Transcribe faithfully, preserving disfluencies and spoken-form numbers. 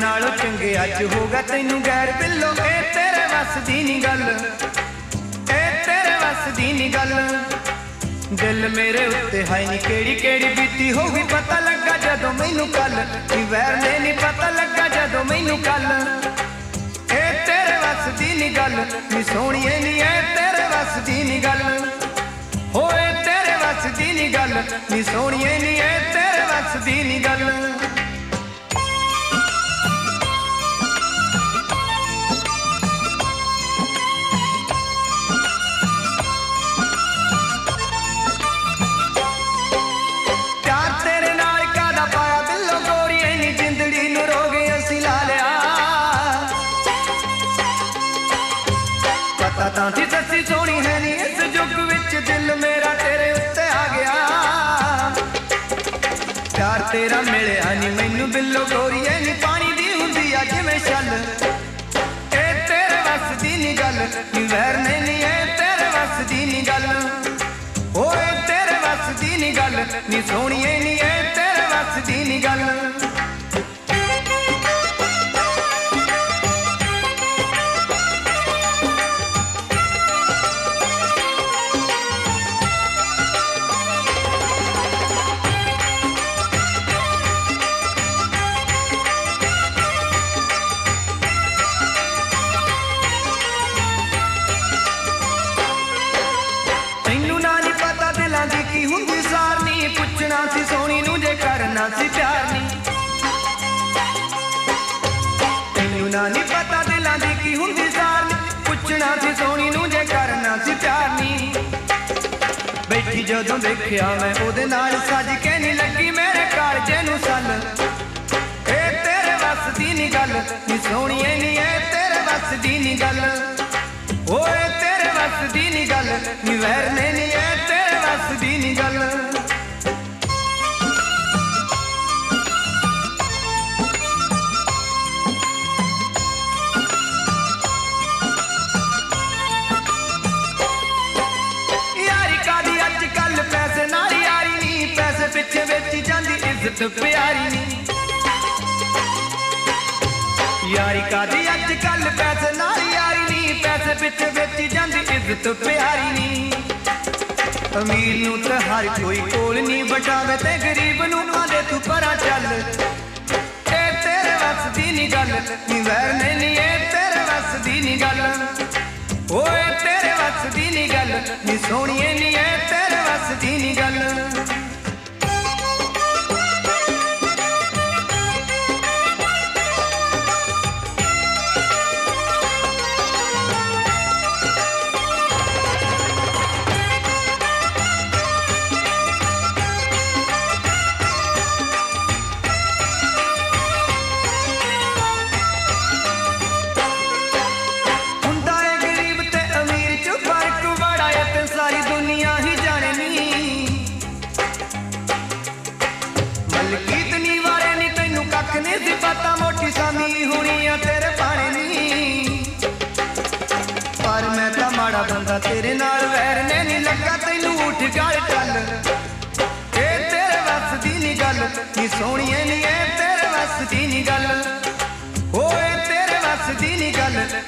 नालों चंगे अज होगा तैनू गैर बिल्लो ए तेरे वस दी नी गल ए तेरे वस दी नी गल दिल मेरे उत्ते हाई नी केड़ी केड़ी बीती होगी पता लगा जदों मैनू कल वैर ने नी पता लगा जदों मैनू कल ए तेरे वस दी नी गल नी सोहणीए नी ए तेरे वस दी नी गल होए तेरे वस दी नी गल नी सोहणीए नी ए तेरे वस दी नी गल तांती सच्ची सोनी है नी इस जुग विच दिल मेरा तेरे उत्ते आ गया प्यार तेरा मिलिया नी मैनू बिल्लो गोरीए नी पानी दी हुंदी आ जिवें छल ए तेरे वस दी नी गल नी वैर ने नी ए तेरे वस दी नी गल ओए तेरे वस दी नी गल नी सोहणीए नी ए तेरे वस दी नी गल पुछना सी सोनी नू जे करना सी प्यार नी तैनू ना नी पता दिलां दी की हुंदी सार नी पुछना सी सोनी नू जे करना सी प्यार नी बैठी जदों देखिया मैं ओदे नाल सज के नी लगी मेरे कालजे नू सल ए तेरे वस दी नी गल नी सोहणीए नी ए तेरे वस दी नी गल ओए तेरे वस दी नी गल नी वैर ने नी ए तेरे वस दी नी गल पिछे बेची जांदी इज्जत प्यारी नी यारी कादी अज कल पैसे नाल यारी नी पैसे पिछे बेची जांदी इज्जत प्यारी नी अमीर नू ते हर कोई कोल नी बटावे ते गरीब नू आंदे तू परा चल ए तेरे वस दी नी गल नी वैर ने नी ए तेरे वस दी नी गल ओए तेरे वस दी नी गल नी सोहणीए नी ए तेरे वस दी नी गल पता मोटी सामी हुणी आ तेरे पाने नी पर मैं तां माड़ा बंदा तेरे नाल वैर ने नी लगा तैनू उठ गल टल ए तेरे वस दी नी गल नी सोहणीए नी ए तेरे वस दी नी गल ओए तेरे वस दी नी गल